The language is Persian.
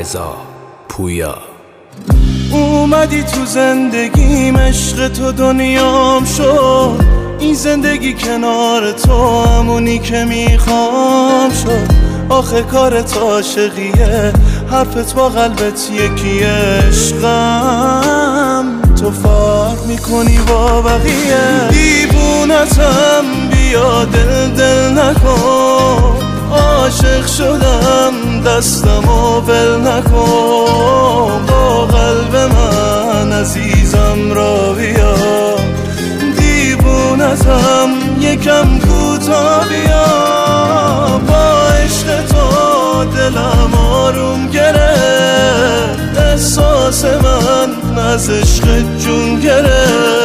رضا پویا. اومدی تو زندگیم، عشق تو دنیام شد. این زندگی کنار تو همونی که میخوام شد. آخه کارت عاشقیه، حرفت با قلبت یکیه. عشقم تو فرق میکنی با بقیه. دیوونتم بیا دل نکن. عاشق شدم دستمو ول نکن. با قلب من عزیزم را بیا. دیوونتم یکم کوتاه بیا. با عشق تو دلم آروم گرفت. احساس من از عشق جون گرفت.